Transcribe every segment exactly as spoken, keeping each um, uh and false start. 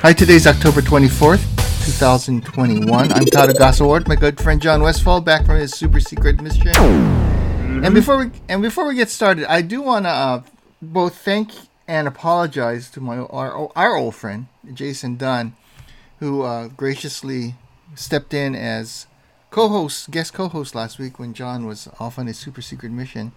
Hi, today's October twenty-fourth, twenty twenty-one. I'm Todd Agasaward, my good friend John Westfall, back from his super secret mission. Mm-hmm. And before we and before we get started, I do want to uh, both thank and apologize to my our, our old friend Jason Dunn, who uh, graciously stepped in as co-host, guest co-host last week when John was off on his super secret mission.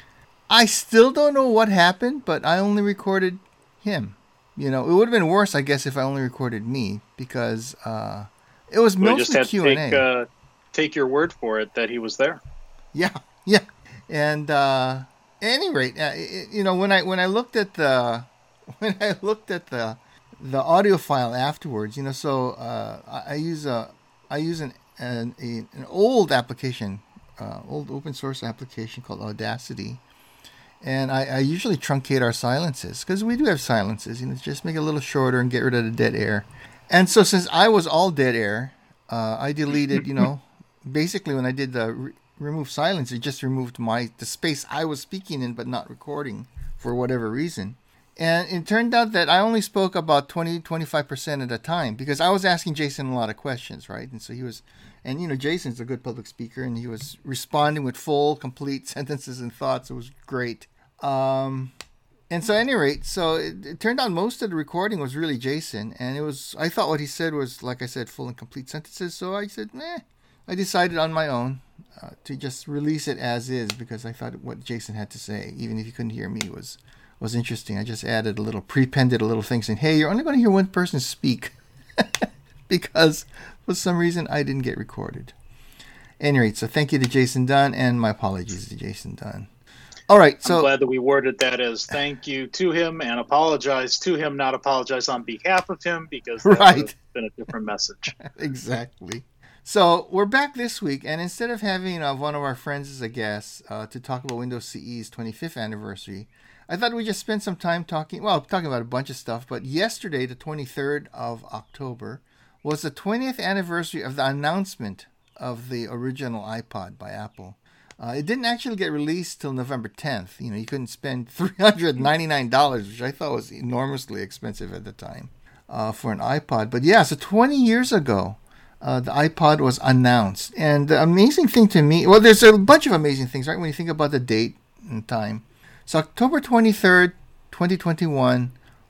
I still don't know what happened, but I only recorded him. You know, it would have been worse, I guess, if I only recorded me, because uh, it was well, mostly Q and A. Take, uh, take your word for it that he was there. Yeah, yeah. And uh, at any rate, uh, it, you know, when I when I looked at the when I looked at the the audio file afterwards, you know, so uh, I, I use a I use an an, a, an old application, uh, old open source application called Audacity. And I, I usually truncate our silences, because we do have silences, you know, just make it a little shorter and get rid of the dead air. And so since I was all dead air, uh, I deleted, you know, basically when I did the re- remove silence, it just removed my the space I was speaking in but not recording for whatever reason. And it turned out that I only spoke about twenty, twenty-five percent of the time, because I was asking Jason a lot of questions, right? And so he was, and you know, Jason's a good public speaker, and he was responding with full, complete sentences and thoughts. It was great. Um, and so at any rate, so it, it turned out most of the recording was really Jason, and it was, I thought what he said was, like I said, full and complete sentences, so I said, meh, I decided on my own uh, to just release it as is, because I thought what Jason had to say, even if you couldn't hear me, was was interesting. I just added a little, prepended a little thing saying, hey, you're only going to hear one person speak, because for some reason I didn't get recorded. At any rate, so thank you to Jason Dunn, and my apologies to Jason Dunn. All right, so I'm glad that we worded that as thank you to him and apologize to him, not apologize on behalf of him, because that right. would have been a different message. Exactly. So we're back this week, and instead of having uh, one of our friends as a guest uh, to talk about Windows C E's twenty-fifth anniversary, I thought we'd just spend some time talking, well, talking about a bunch of stuff, but yesterday, the twenty-third of October, was the twentieth anniversary of the announcement of the original iPod by Apple. Uh, it didn't actually get released till November tenth. You know, you couldn't spend three hundred ninety-nine dollars, which I thought was enormously expensive at the time uh, for an iPod. But yeah, so twenty years ago, uh, the iPod was announced. And the amazing thing to me, well, there's a bunch of amazing things, right, when you think about the date and time. So October twenty-third, twenty twenty-one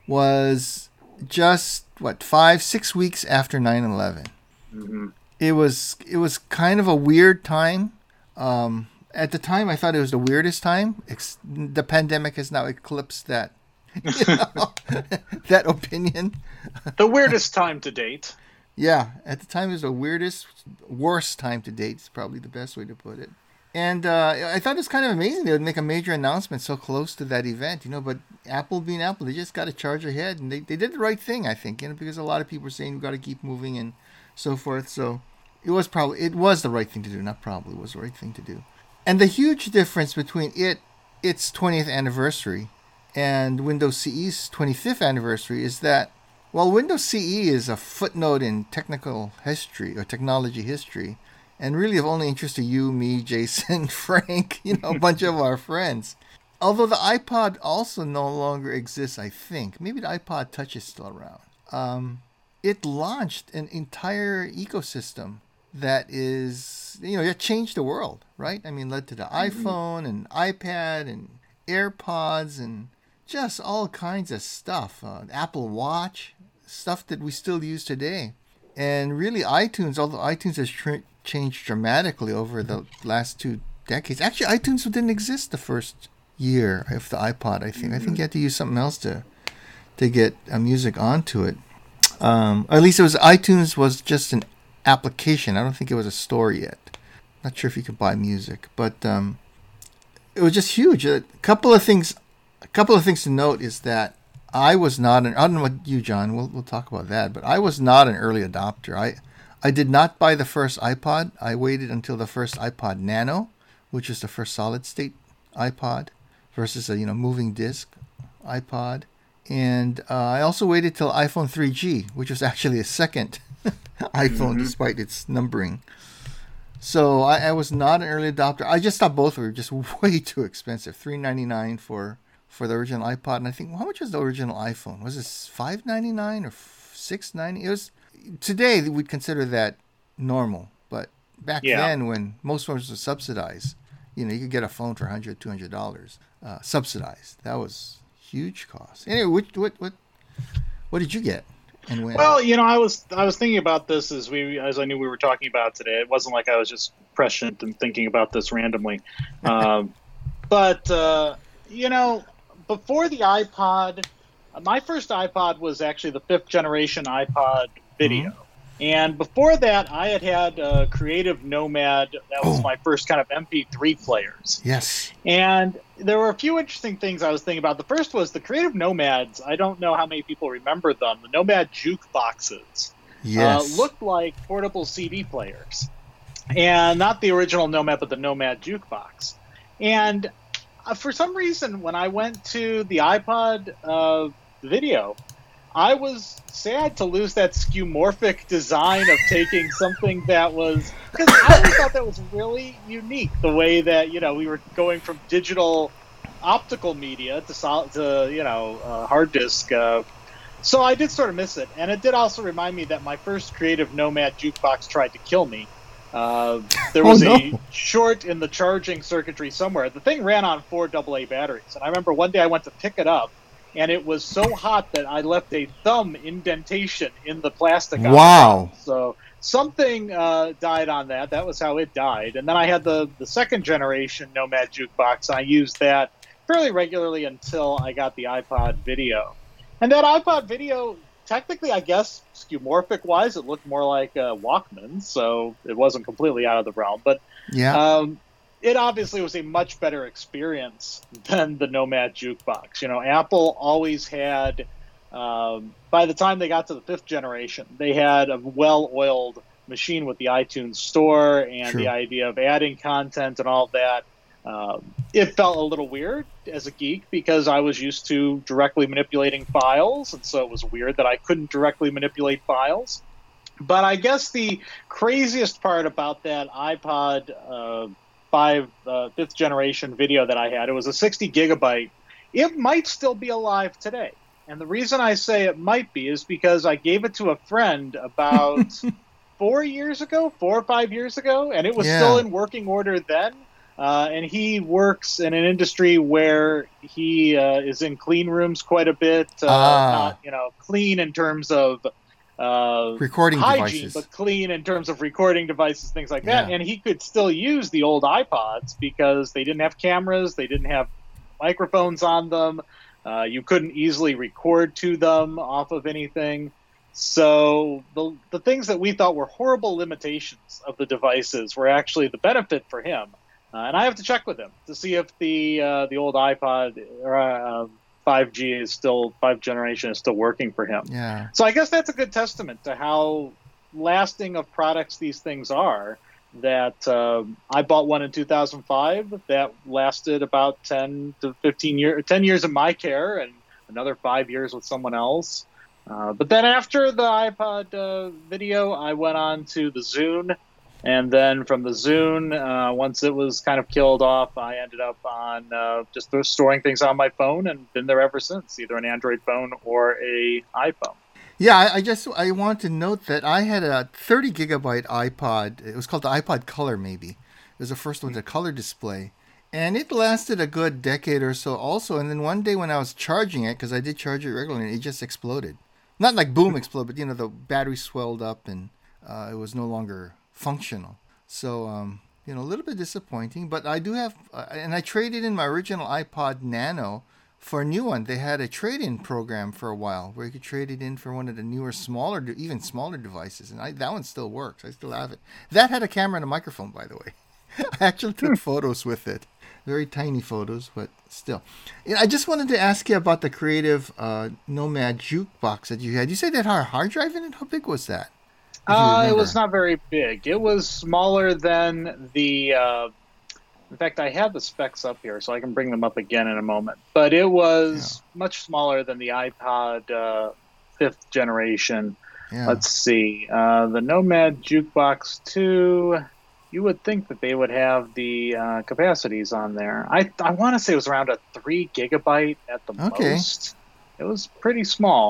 was just, what, five, six weeks after nine eleven. Mm-hmm. It was, it was kind of a weird time. Um... At the time, I thought it was the weirdest time. Ex- the pandemic has now eclipsed that, you know, that opinion. The weirdest time to date. Yeah, at the time it was the weirdest, worst time to date. Is probably the best way to put it. And uh, I thought it was kind of amazing they would make a major announcement so close to that event, you know. But Apple being Apple, they just got to charge ahead, and they, they did the right thing, I think, you know, because a lot of people were saying we've got to keep moving and so forth. So it was probably it was the right thing to do. Not probably, it was the right thing to do. And the huge difference between it, its twentieth anniversary, and Windows C E's twenty-fifth anniversary is that, while Windows C E is a footnote in technical history or technology history, and really of only interest to you, me, Jason, Frank, you know, a bunch of our friends. Although the iPod also no longer exists, I think. Maybe the iPod Touch is still around. Um, it launched an entire ecosystem that is, you know, it changed the world, right? I mean, led to the iPhone and iPad and AirPods and just all kinds of stuff. Uh, Apple Watch, stuff that we still use today. And really iTunes, although iTunes has tr- changed dramatically over the last two decades. Actually, iTunes didn't exist the first year of the iPod, I think. I think you had to use something else to to get uh, music onto it. Um, or at least it was, iTunes was just an application. I don't think it was a store yet. Not sure if you could buy music, but um, it was just huge. A couple of things, a couple of things to note is that I was not an. I don't know what you, John. We'll we'll talk about that, but I was not an early adopter. I I did not buy the first iPod. I waited until the first iPod Nano, which is the first solid state iPod, versus a you know moving disc iPod, and uh, I also waited till iPhone three G, which was actually a second iPhone, mm-hmm. despite its numbering. So I, I was not an early adopter. I just thought both were just way too expensive. three ninety-nine for for the original iPod, and I think, well, how much was the original iPhone? Was it five ninety-nine or six ninety. It was today we'd consider that normal, but back Yeah. then when most phones were subsidized, you know, you could get a phone for one hundred, two hundred dollars uh, subsidized. That was huge cost. Anyway, which, what what what did you get and when? Well, you know, I was I was thinking about this as we as I knew we were talking about today. It wasn't like I was just prescient and thinking about this randomly, um, but uh, you know, before the iPod, my first iPod was actually the fifth generation iPod Video. Mm-hmm. And before that, I had had uh, Creative Nomad. That was Oh. my first kind of M P three players. Yes. And there were a few interesting things I was thinking about. The first was the Creative Nomads. I don't know how many people remember them. The Nomad jukeboxes Yes. uh, looked like portable C D players. And not the original Nomad, but the Nomad jukebox. And uh, for some reason, when I went to the iPod uh, Video, I was sad to lose that skeuomorphic design of taking something that was, because I always thought that was really unique, the way that, you know, we were going from digital optical media to, sol- to you know, uh, hard disk. Uh, so I did sort of miss it. And it did also remind me that my first Creative Nomad jukebox tried to kill me. Uh, there was Oh, no. a short in the charging circuitry somewhere. The thing ran on four double A batteries. And I remember one day I went to pick it up, and it was so hot that I left a thumb indentation in the plastic. on the Wow. bottom. So something uh, died on that. That was how it died. And then I had the, the second generation Nomad jukebox. I used that fairly regularly until I got the iPod Video. And that iPod Video, technically, I guess, skeuomorphic-wise, it looked more like a Walkman, so it wasn't completely out of the realm. But Yeah. um, it obviously was a much better experience than the Nomad jukebox. You know, Apple always had, um, by the time they got to the fifth generation, they had a well-oiled machine with the iTunes Store and True. the idea of adding content and all of that. Um, it felt a little weird as a geek because I was used to directly manipulating files, and so it was weird that I couldn't directly manipulate files. But I guess the craziest part about that iPod uh, five uh, fifth generation Video that I had, it was a sixty gigabyte. It might still be alive today. And the reason I say it might be is because I gave it to a friend about four years ago, four or five years ago, and it was Yeah. still in working order then. Uh, and he works in an industry where he uh, is in clean rooms quite a bit. Uh, Ah. Not, you know, clean in terms of uh, Recording hygiene, devices. but clean in terms of recording devices, things like that. Yeah. And he could still use the old iPods because they didn't have cameras, they didn't have microphones on them. Uh, you couldn't easily record to them off of anything. So the the things that we thought were horrible limitations of the devices were actually the benefit for him. Uh, and I have to check with him to see if the uh, the old iPod or uh, five G is still five generation is still working for him. Yeah. So I guess that's a good testament to how lasting of products these things are. That um, I bought one in two thousand five that lasted about ten to fifteen years, ten years in my care, and another five years with someone else. Uh, but then after the iPod uh, Video, I went on to the Zune. And then from the Zune, uh, once it was kind of killed off, I ended up on uh, just storing things on my phone and been there ever since, either an Android phone or a iPhone. Yeah, I, I just I want to note that I had a thirty gigabyte iPod. It was called the iPod Color, maybe. It was the first one with a color display. And it lasted a good decade or so also. And then one day when I was charging it, because I did charge it regularly, it just exploded. Not like boom explode, but, you know, the battery swelled up and uh, it was no longer functional. So, um, you know, a little bit disappointing. But I do have, uh, and I traded in my original iPod Nano for a new one. They had a trade-in program for a while where you could trade it in for one of the newer, smaller, even smaller devices. And I, that one still works. I still have it. That had a camera and a microphone, by the way. I actually took photos with it. Very tiny photos, but still. Yeah, I just wanted to ask you about the Creative uh, Nomad jukebox that you had. You said that had a hard drive in it? How big was that? If you Uh, it remember. was not very big. It was smaller than the. Uh, in fact, I have the specs up here, so I can bring them up again in a moment. But it was much smaller than the iPod uh, fifth generation. Yeah. Let's see. Uh, the Nomad Jukebox two. You would think that they would have the uh, capacities on there. I I want to say it was around a three gigabyte at the Okay. most. It was pretty small.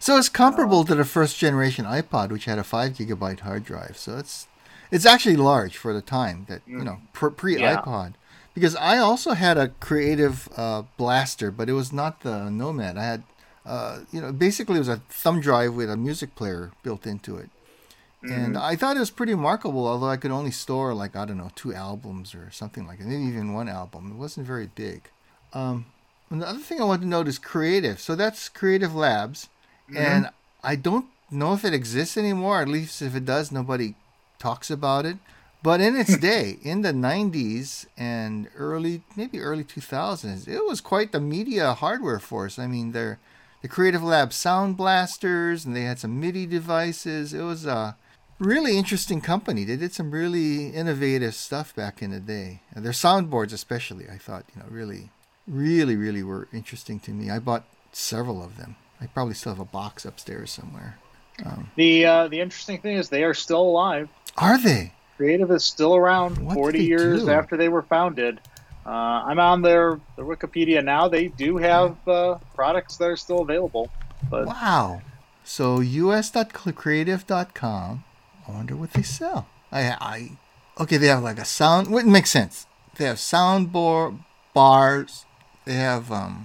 So it's comparable to the first generation iPod, which had a five gigabyte hard drive. So it's it's actually large for the time that you know pre iPod. Yeah. Because I also had a Creative uh, Blaster, but it was not the Nomad. I had, uh, you know, basically it was a thumb drive with a music player built into it. Mm-hmm. And I thought it was pretty remarkable, although I could only store, like, I don't know, two albums or something like that. Maybe even one album. It wasn't very big. Um, and the other thing I want to note is Creative. So that's Creative Labs. Mm-hmm. And I don't know if it exists anymore. At least if it does, nobody talks about it. But in its day, in the nineties and early, maybe early two thousands, it was quite the media hardware force. I mean, they're the Creative Lab sound blasters, and they had some MIDI devices. It was a really interesting company. They did some really innovative stuff back in the day. And their soundboards especially, I thought, you know, really, really, really were interesting to me. I bought several of them. I probably still have a box upstairs somewhere. Um, the uh, the interesting thing is they are still alive. Are they? Creative is still around what forty years do? after they were founded. Uh, I'm on their, their Wikipedia now. They do have uh, products that are still available. But wow. So u s dot creative dot com. I wonder what they sell. I, I, okay, they have like a sound. It makes sense. They have soundboard bars. They have um.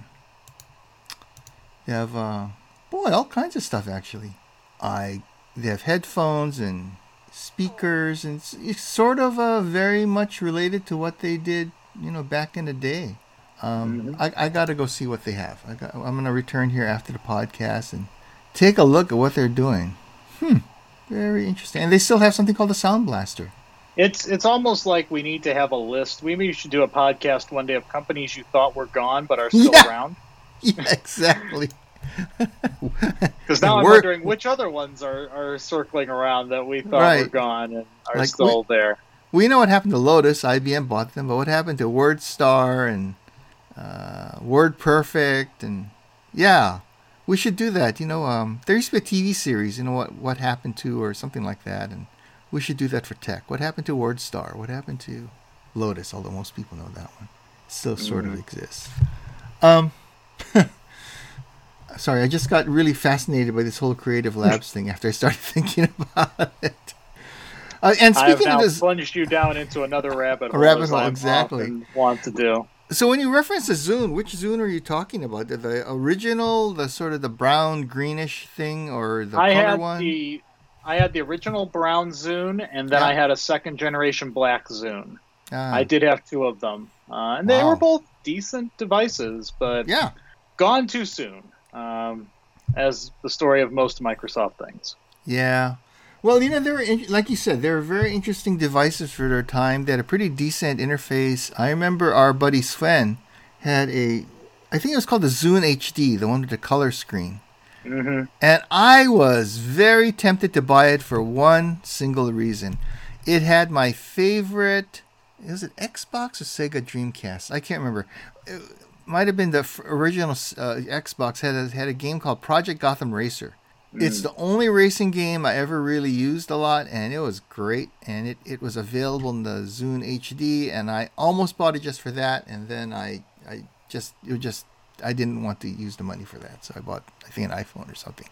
They have uh, boy, all kinds of stuff actually. I they have headphones and speakers, and it's, it's sort of uh, very much related to what they did, you know, back in the day. Um, mm-hmm. I, I got to go see what they have. I got, I'm going to return here after the podcast and take a look at what they're doing. Hmm, very interesting. And they still have something called a Sound Blaster. It's it's almost like we need to have a list. Maybe you should do a podcast one day of companies you thought were gone but are still yeah. around. Yeah, exactly. Because now I'm we're, wondering which other ones are, are circling around that we thought right. were gone and are like still we, there. We know what happened to Lotus. I B M bought them, but what happened to WordStar and uh, WordPerfect? And yeah, we should do that. You know, um, there used to be a T V series. You know what what happened to, or something like that, and we should do that for tech. What happened to WordStar? What happened to Lotus? Although most people know that one, it still sort mm-hmm. of exists. Um. Sorry, I just got really fascinated by this whole Creative Labs thing after I started thinking about it. Uh, and speaking I have now of this, plunged you down into another rabbit hole. A rabbit hole, exactly. Want to do. So when you reference the Zune, which Zune are you talking about? The, the original, the sort of the brown greenish thing, or the I color had one? The, I had the original brown Zune, and then yeah. I had a second generation black Zune. Ah. I did have two of them, uh, and wow. they were both decent devices, but yeah. gone too soon. Um, as the story of most Microsoft things. Yeah. Well, you know, they were, like you said, they were very interesting devices for their time. They had a pretty decent interface. I remember our buddy Sven had a, I think it was called the Zune H D, the one with the color screen. Mm-hmm. And I was very tempted to buy it for one single reason. It had my favorite, was it Xbox or Sega Dreamcast? I can't remember. It, might have been the original uh, Xbox had a, had a game called Project Gotham Racer. Mm. It's the only racing game I ever really used a lot, and it was great. And it, it was available in the Zune H D, and I almost bought it just for that. And then I I just it was just I didn't want to use the money for that, so I bought I think an iPhone or something.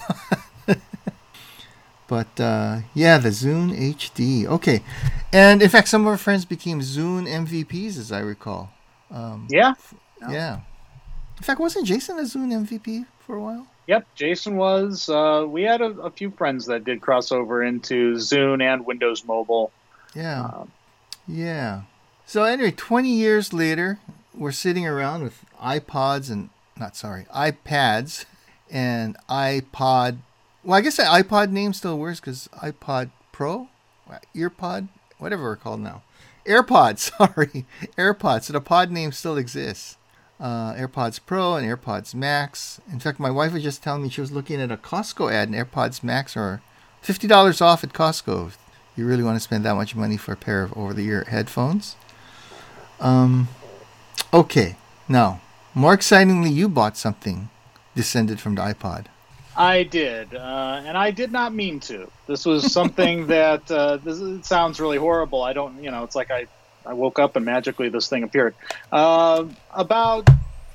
But uh, yeah, the Zune H D. Okay, and in fact, some of our friends became Zune M V Ps, as I recall. Um, yeah. No. Yeah. In fact, wasn't Jason a Zune M V P for a while? Yep, Jason was. Uh, we had a, a few friends that did cross over into Zune and Windows Mobile. Yeah. Um, yeah. So anyway, twenty years later, we're sitting around with iPods and, not sorry, iPads and iPod. Well, I guess the iPod name still works because iPod Pro, EarPod, whatever we're called now. AirPods, sorry. AirPods. So the pod name still exists. Uh, AirPods Pro and AirPods Max. In fact, my wife was just telling me she was looking at a Costco ad, and AirPods Max are fifty dollars off at Costco if you really want to spend that much money for a pair of over-the-ear headphones. Um, okay. Now, more excitingly, you bought something descended from the iPod. I did, uh, and I did not mean to. This was something that uh, this it sounds really horrible. I don't, you know, it's like I, I woke up and magically this thing appeared. Uh, about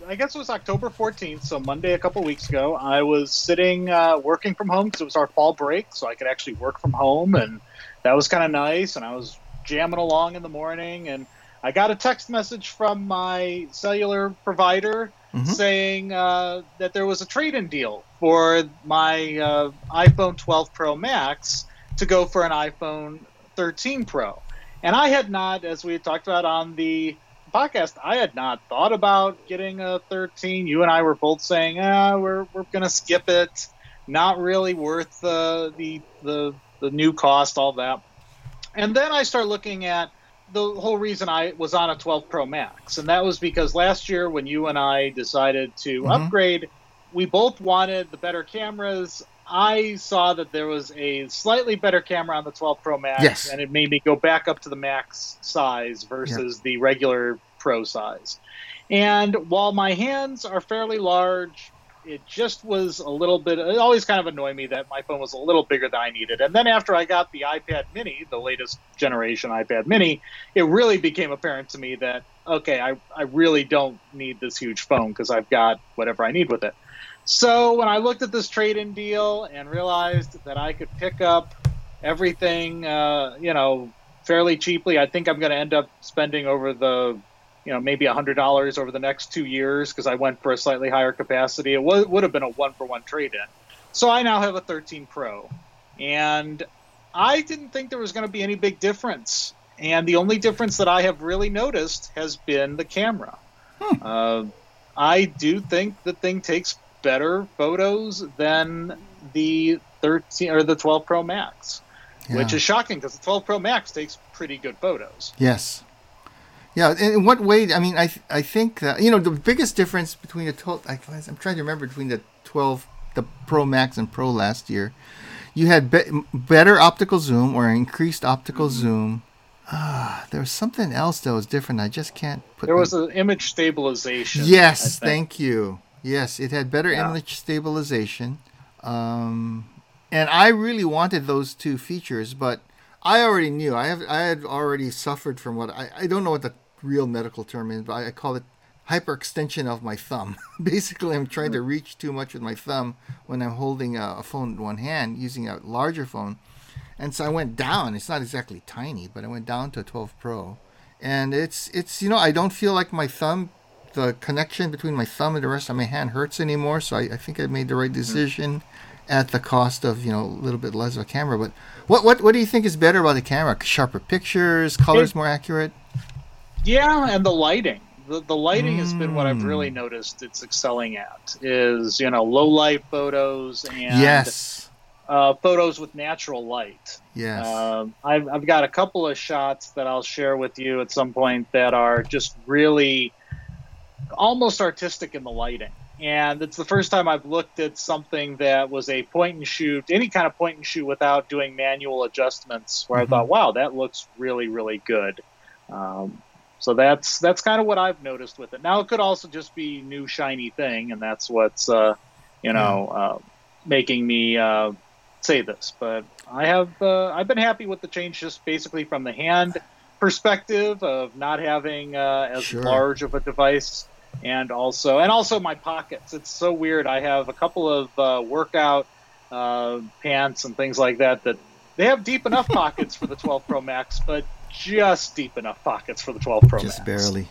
I guess it was October fourteenth, so Monday a couple weeks ago. I was sitting uh, working from home because it was our fall break, so I could actually work from home, and that was kind of nice. And I was jamming along in the morning, and I got a text message from my cellular provider mm-hmm. saying uh, that there was a trade-in deal for my uh, iPhone twelve Pro Max to go for an iPhone thirteen Pro. And I had not, as we had talked about on the podcast, I had not thought about getting a thirteen. You and I were both saying, ah, we're we're gonna skip it. Not really worth the the the the new cost, all that. And then I start looking at the whole reason I was on a twelve Pro Max, and that was because last year when you and I decided to mm-hmm. upgrade, we both wanted the better cameras. I saw that there was a slightly better camera on the twelve Pro Max, yes. and it made me go back up to the Max size versus yep. the regular Pro size. And while my hands are fairly large, it just was a little bit, it always kind of annoyed me that my phone was a little bigger than I needed. And then after I got the iPad mini, the latest generation iPad mini, it really became apparent to me that, okay, I, I really don't need this huge phone because I've got whatever I need with it. So when I looked at this trade-in deal and realized that I could pick up everything, uh, you know, fairly cheaply, I think I'm going to end up spending over the, you know, maybe one hundred dollars over the next two years because I went for a slightly higher capacity. It w- would have been a one-for-one trade-in. So I now have a thirteen Pro. And I didn't think there was going to be any big difference. And the only difference that I have really noticed has been the camera. Hmm. Uh, I do think the thing takes better photos than the thirteen or the twelve Pro Max, yeah. which is shocking because the twelve Pro Max takes pretty good photos. Yes. Yeah. In what way? I mean, I I think that, you know, the biggest difference between the twelve, I, I'm trying to remember between the twelve, the Pro Max and Pro last year, you had be, better optical zoom or increased optical mm-hmm. zoom. Ah, there was something else that was different. I just can't put. There was an image stabilization. Yes. Thank you. Yes, it had better yeah. image stabilization. Um, and I really wanted those two features, but I already knew. I have I had already suffered from what I, I don't know what the real medical term is, but I, I call it hyperextension of my thumb. Basically, I'm trying to reach too much with my thumb when I'm holding a, a phone in one hand, using a larger phone. And so I went down. It's not exactly tiny, but I went down to a twelve Pro. And it's, it's you know, I don't feel like my thumb, the connection between my thumb and the rest of my hand hurts anymore. So I, I think I made the right decision mm-hmm. at the cost of, you know, a little bit less of a camera. But what what what do you think is better about the camera? Sharper pictures, colors it, more accurate? Yeah, and the lighting. The the lighting mm. has been what I've really noticed it's excelling at. Is, you know, low light photos and yes. uh, photos with natural light. Yes. Um, I've I've got a couple of shots that I'll share with you at some point that are just really almost artistic in the lighting. And it's the first time I've looked at something that was a point and shoot, any kind of point and shoot without doing manual adjustments, where mm-hmm. I thought, wow, that looks really, really good. Um, so that's that's kind of what I've noticed with it. Now, it could also just be new shiny thing, and that's what's, uh, you know, uh, making me uh, say this. But I have uh, I've been happy with the change just basically from the hand perspective of not having uh, as sure. large of a device. And also, and also my pockets. It's so weird. I have a couple of uh, workout uh, pants and things like that that they have deep enough pockets for the twelve Pro Max, but just deep enough pockets for the twelve Pro just Max. Just barely.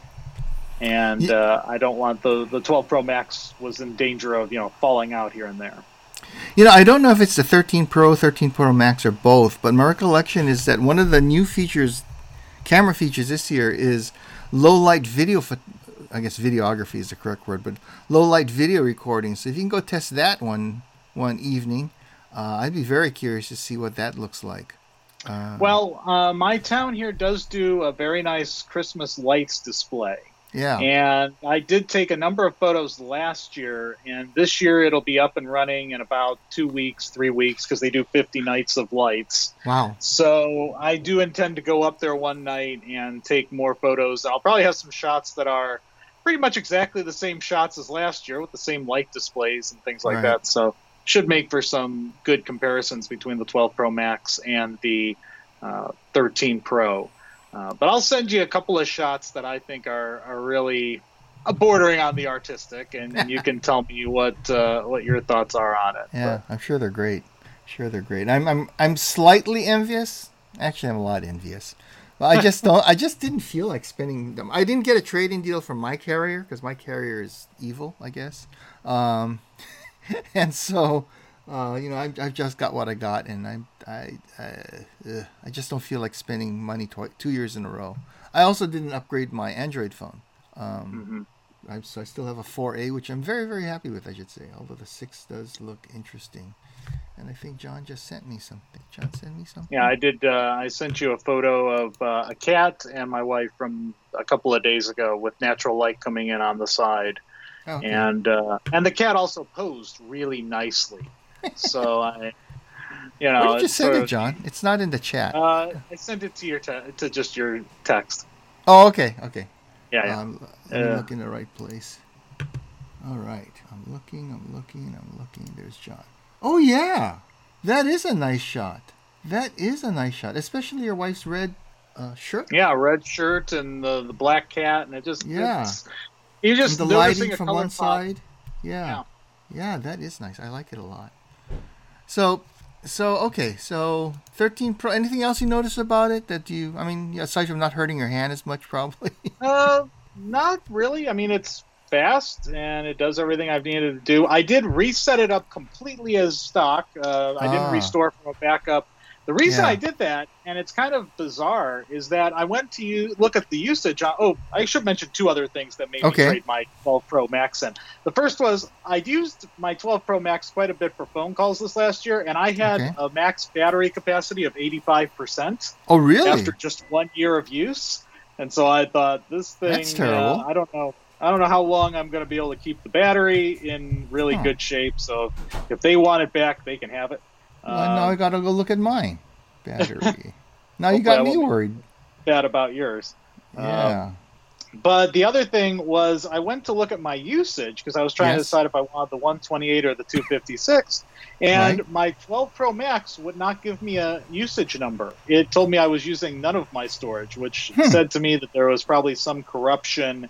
And yeah. uh, I don't want the the twelve Pro Max was in danger of, you know, falling out here and there. You know, I don't know if it's the thirteen Pro, thirteen Pro Max, or both, but my recollection is that one of the new features, camera features this year, is low light video pho- I guess videography is the correct word, but low light video recording. So if you can go test that one one evening, uh, I'd be very curious to see what that looks like. Uh, well, uh, my town here does do a very nice Christmas lights display. Yeah. And I did take a number of photos last year, and this year it'll be up and running in about two weeks, three weeks, because they do fifty nights of lights. Wow. So I do intend to go up there one night and take more photos. I'll probably have some shots that are pretty much exactly the same shots as last year with the same light displays and things like right. that. So should make for some good comparisons between the twelve Pro Max and the uh, thirteen Pro. Uh, but I'll send you a couple of shots that I think are, are really uh, bordering on the artistic, and, and you can tell me what uh, what your thoughts are on it. Yeah, But, I'm sure they're great. Sure they're great. I'm I'm I'm slightly envious. Actually, I'm a lot envious. But I just don't. I just didn't feel like spending them. I didn't get a trading deal from my carrier because my carrier is evil, I guess. Um, and so, uh, you know, I, I've just got what I got, and I I I, uh, I just don't feel like spending money twi- two years in a row. I also didn't upgrade my Android phone. Um, mm-hmm. I, so I still have a four A, which I'm very very happy with, I should say. Although the six does look interesting. And I think John just sent me something. John sent me something. Yeah, I did. Uh, I sent you a photo of uh, a cat and my wife from a couple of days ago with natural light coming in on the side, Okay. and uh, and the cat also posed really nicely. So I, you know, Where did you it's send sort it, of- John? It's not in the chat. Uh, I sent it to your te- to just your text. Oh, okay, okay. Yeah, yeah. Um, let me Uh, look in the right place. All right, I'm looking, I'm looking, I'm looking. There's John. Oh yeah, that is a nice shot. That is a nice shot, especially your wife's red uh, shirt. Yeah, red shirt and the the black cat, and it just Yeah. It's, you just And the noticing lighting a from color one pop. side. Yeah. yeah, that is nice. I like it a lot. So, so okay, so thirteen Pro. Anything else you notice about it that you? I mean, aside from not hurting your hand as much, probably. Uh, not really. I mean, it's fast and it does everything I've needed to do. I did reset it up completely as stock. Uh, I didn't Ah. restore from a backup. The reason Yeah. I did that, and it's kind of bizarre, is that I went to you, look at the usage. On, oh, I should mention two other things that made Okay. me trade my twelve Pro Max in. The first was I used my twelve Pro Max quite a bit for phone calls this last year, and I had Okay. a max battery capacity of eighty-five percent Oh, really? after just one year of use. And so I thought this thing, That's terrible. Uh, I don't know. I don't know how long I'm going to be able to keep the battery in really Huh. good shape. So if they want it back, they can have it. Well, now I Um, gotta go look at mine. Battery. Now you Hopefully got I me won't be- worried. bad about yours. Um, Yeah. But the other thing was I went to look at my usage because I was trying to Yes. decide if I wanted the one twenty-eight or the two fifty-six. And Right. my twelve Pro Max would not give me a usage number. It told me I was using none of my storage, which Hmm. said to me that there was probably some corruption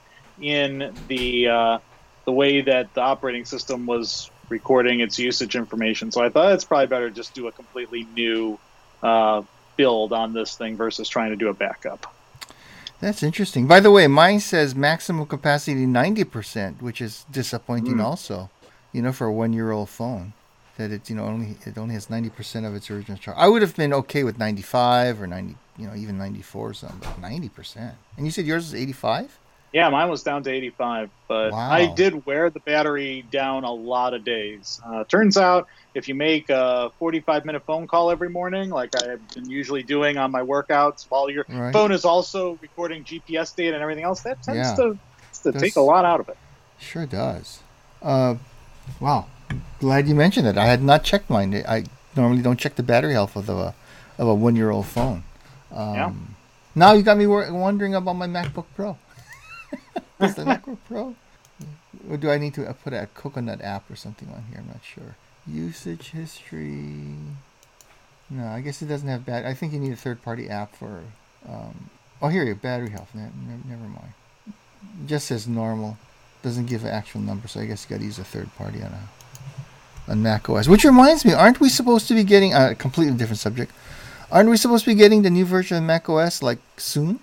in the uh, the way that the operating system was recording its usage information. So I thought it's probably better to just do a completely new uh, build on this thing versus trying to do a backup. That's interesting. By the way, mine says maximum capacity ninety percent, which is disappointing Mm. also, you know, for a one-year-old phone. That it, you know, only it only has ninety percent of its original charge. I would have been okay with ninety-five or ninety, you know, even ninety-four or something, but ninety percent. And you said yours is eighty-five? Yeah, mine was down to eighty-five, but Wow. I did wear the battery down a lot of days. Uh, turns out, if you make a forty-five minute phone call every morning, like I've been usually doing on my workouts, while your Right. phone is also recording G P S data and everything else, that tends Yeah. to, to Does- take a lot out of it. Sure does. Uh, wow. Glad you mentioned it. I had not checked mine. I normally don't check the battery health of a of a one-year-old phone. Um, Yeah. Now you got me wor- wondering about my MacBook Pro. Is the MacBook Pro? Or do I need to uh, put a Coconut app or something on here? I'm not sure. Usage history. No, I guess it doesn't have bad. I think you need a third-party app for. Um, oh, here you go. Battery health. Ne- ne- never mind. It just says normal. Doesn't give an actual number, so I guess you got to use a third party on a on Mac O S. Which reminds me, aren't we supposed to be getting a completely different subject? Aren't we supposed to be getting the new version of Mac O S like soon?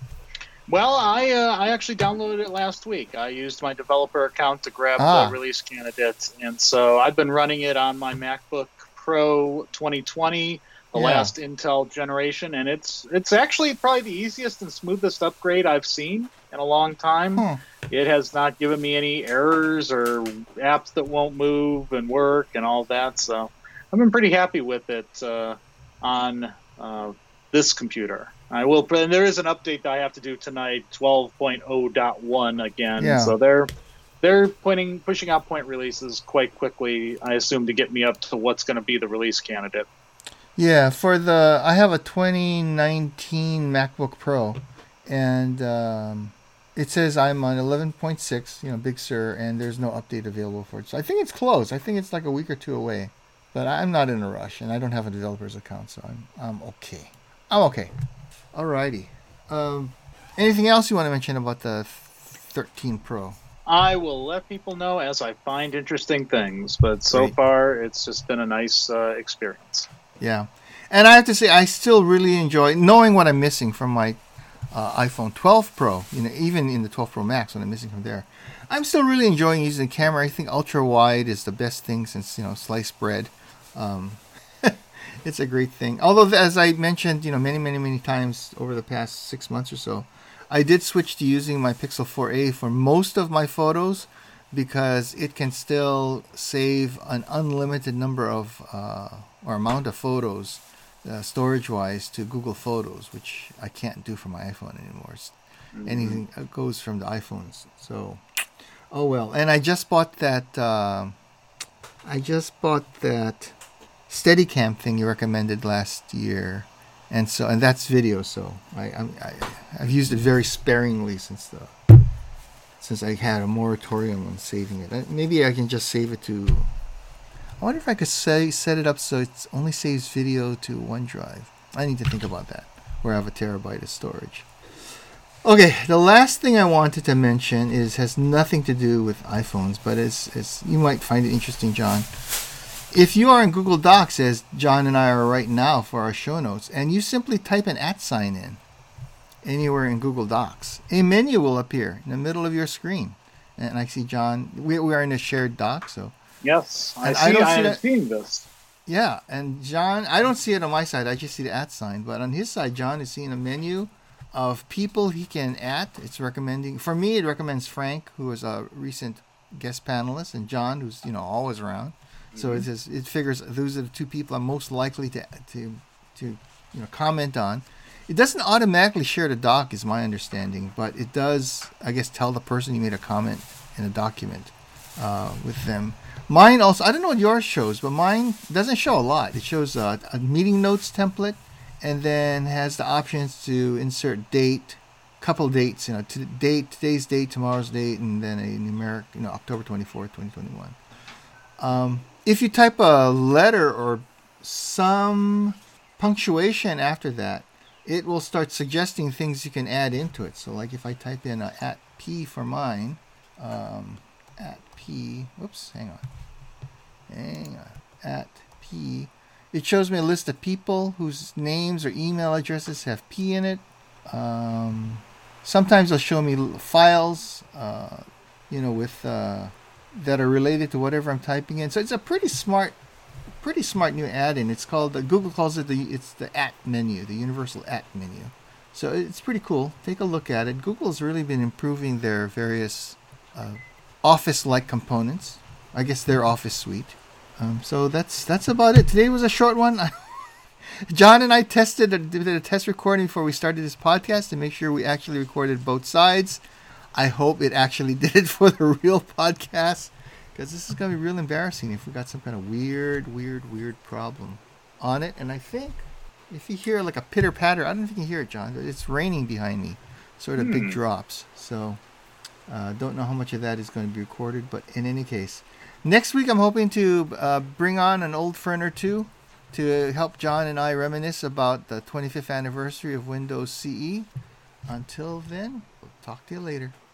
Well, I uh, I actually downloaded it last week. I used my developer account to grab Ah. the release candidate, and so I've been running it on my MacBook Pro twenty twenty, the Yeah. last Intel generation, and it's it's actually probably the easiest and smoothest upgrade I've seen in a long time. Huh. It has not given me any errors or apps that won't move and work and all that, so I've been pretty happy with it uh, on uh, this computer. I will. And there is an update that I have to do tonight, twelve point oh point one again. Yeah. So they're they're pointing pushing out point releases quite quickly. I assume to get me up to what's going to be the release candidate. Yeah, for the I have a twenty nineteen MacBook Pro, and um, it says I'm on eleven point six, you know, Big Sur, and there's no update available for it. So I think it's close. I think it's like a week or two away, but I'm not in a rush, and I don't have a developer's account, so I'm I'm okay. I'm okay. Alrighty. Um, anything else you want to mention about the thirteen Pro? I will let people know as I find interesting things, but so Great. far it's just been a nice uh, experience. Yeah. And I have to say, I still really enjoy knowing what I'm missing from my uh, iPhone twelve Pro, you know, even in the twelve Pro Max, what I'm missing from there. I'm still really enjoying using the camera. I think ultra wide is the best thing since, you know, sliced bread. Um, it's a great thing. Although, as I mentioned, you know, many, many, many times over the past six months or so, I did switch to using my Pixel four a for most of my photos because it can still save an unlimited number of uh, or amount of photos uh, storage-wise to Google Photos, which I can't do for my iPhone anymore. Mm-hmm. Anything goes from the iPhones. So, oh well. And I just bought that. Uh, I just bought that Steadicam thing you recommended last year. And so, and that's video. So I, I, I, I've used it very sparingly since the, since I had a moratorium on saving it. Maybe I can just save it to. I wonder if I could say set it up so it only saves video to OneDrive. I need to think about that. Where I have a terabyte of storage. Okay, the last thing I wanted to mention is has nothing to do with iPhones, but it's, it's you might find it interesting, John. If you are in Google Docs, as John and I are right now for our show notes, and you simply type an at sign in anywhere in Google Docs, a menu will appear in the middle of your screen. And I see John, we, we are in a shared doc, so. Yes, I, see, I don't I see am that. seeing this. Yeah, and John, I don't see it on my side, I just see the at sign, but on his side, John is seeing a menu of people he can at. It's recommending, for me, it recommends Frank, who is a recent guest panelist, and John, who's, you know, always around. So it says it figures those are the two people I'm most likely to to to you know comment on. It doesn't automatically share the doc, is my understanding, but it does, I guess, tell the person you made a comment in a document uh, with them. Mine also, I don't know what yours shows, but mine doesn't show a lot. It shows a, a meeting notes template, and then has the options to insert date, couple dates, you know, to date, today's date, tomorrow's date, and then a numeric, you know, October twenty-fourth, twenty twenty-one. Um, if you type a letter or some punctuation after that, it will start suggesting things you can add into it. So like if I type in a at P for mine, um, at P, whoops, hang on, hang on, at P, it shows me a list of people whose names or email addresses have P in it. Um, sometimes it'll show me files, uh, you know, with, uh, that are related to whatever I'm typing in. So it's a pretty smart, pretty smart new add-in. It's called, uh, Google calls it the, it's the at menu, the universal at menu. So it's pretty cool. Take a look at it. Google's really been improving their various uh, Office-like components. I guess their Office suite. Um, so that's that's about it. Today was a short one. John and I tested a, did a test recording before we started this podcast to make sure we actually recorded both sides. I hope it actually did it for the real podcast, because this is going to be real embarrassing if we got some kind of weird, weird, weird problem on it. And I think if you hear like a pitter patter, I don't know if you can hear it, John, but it's raining behind me, sort of hmm. big drops. So uh, don't know how much of that is going to be recorded, but in any case, next week I'm hoping to uh, bring on an old friend or two to help John and I reminisce about the twenty-fifth anniversary of Windows C E. Until then, we'll talk to you later.